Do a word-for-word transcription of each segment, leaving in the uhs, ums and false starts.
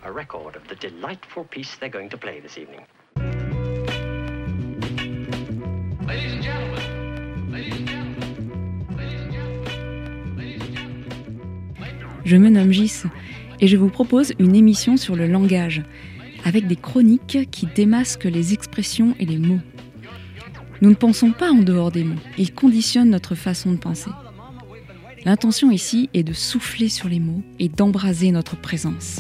a record of the delightful piece they're going to play this evening. Ladies and gentlemen, ladies and gentlemen, ladies and gentlemen, ladies and gentlemen. Je me nomme Gis et je vous propose une émission sur le langage, avec des chroniques qui démasquent les expressions et les mots. Nous ne pensons pas en dehors des mots, ils conditionnent notre façon de penser. L'intention ici est de souffler sur les mots et d'embraser notre présence.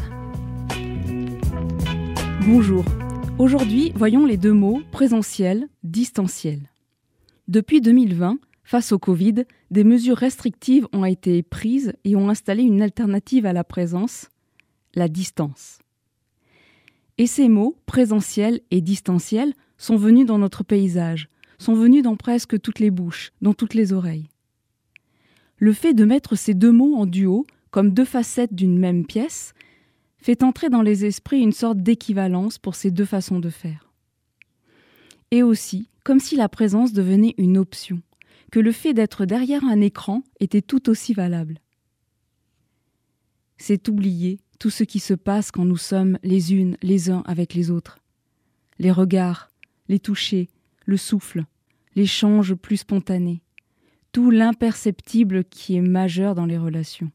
Bonjour, aujourd'hui voyons les deux mots présentiel, distanciel. Depuis deux mille vingt, face au Covid, des mesures restrictives ont été prises et ont installé une alternative à la présence, la distance. Et ces mots, présentiel et distanciel, sont venus dans notre paysage, sont venus dans presque toutes les bouches, dans toutes les oreilles. Le fait de mettre ces deux mots en duo, comme deux facettes d'une même pièce, fait entrer dans les esprits une sorte d'équivalence pour ces deux façons de faire. Et aussi, comme si la présence devenait une option, que le fait d'être derrière un écran était tout aussi valable. C'est oublier tout ce qui se passe quand nous sommes les unes les uns avec les autres. Les regards, les touchés, le souffle, l'échange plus spontané, tout l'imperceptible qui est majeur dans les relations.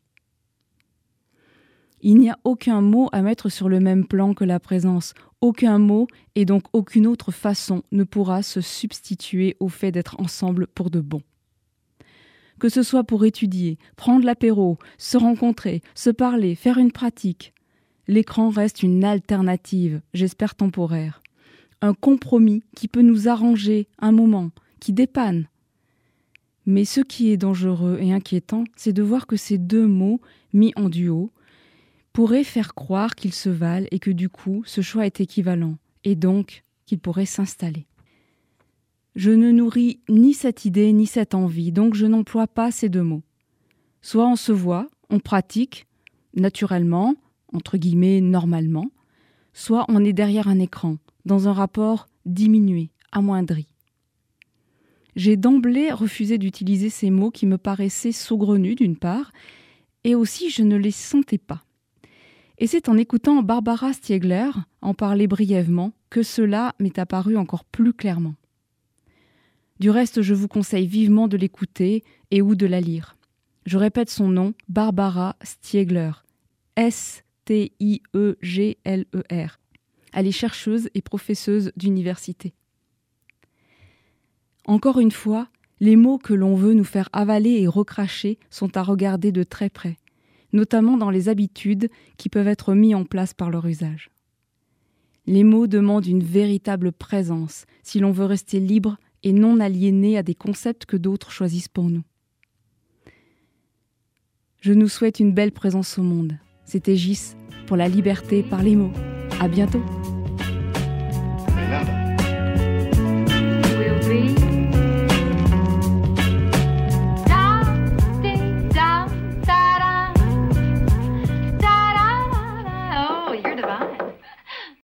Il n'y a aucun mot à mettre sur le même plan que la présence. Aucun mot et donc aucune autre façon ne pourra se substituer au fait d'être ensemble pour de bon. Que ce soit pour étudier, prendre l'apéro, se rencontrer, se parler, faire une pratique, l'écran reste une alternative, j'espère temporaire. Un compromis qui peut nous arranger un moment, qui dépanne. Mais ce qui est dangereux et inquiétant, c'est de voir que ces deux mots, mis en duo, pourrait faire croire qu'ils se valent et que du coup, ce choix est équivalent, et donc qu'ils pourraient s'installer. Je ne nourris ni cette idée ni cette envie, donc je n'emploie pas ces deux mots. Soit on se voit, on pratique, naturellement, entre guillemets, normalement, soit on est derrière un écran, dans un rapport diminué, amoindri. J'ai d'emblée refusé d'utiliser ces mots qui me paraissaient saugrenus d'une part, et aussi je ne les sentais pas. Et c'est en écoutant Barbara Stiegler en parler brièvement que cela m'est apparu encore plus clairement. Du reste, je vous conseille vivement de l'écouter et ou de la lire. Je répète son nom, Barbara Stiegler, S T I E G L E R. Elle est chercheuse et professeuse d'université. Encore une fois, les mots que l'on veut nous faire avaler et recracher sont à regarder de très près, notamment dans les habitudes qui peuvent être mises en place par leur usage. Les mots demandent une véritable présence si l'on veut rester libre et non aliéné à des concepts que d'autres choisissent pour nous. Je nous souhaite une belle présence au monde. C'était Gis pour la liberté par les mots. À bientôt.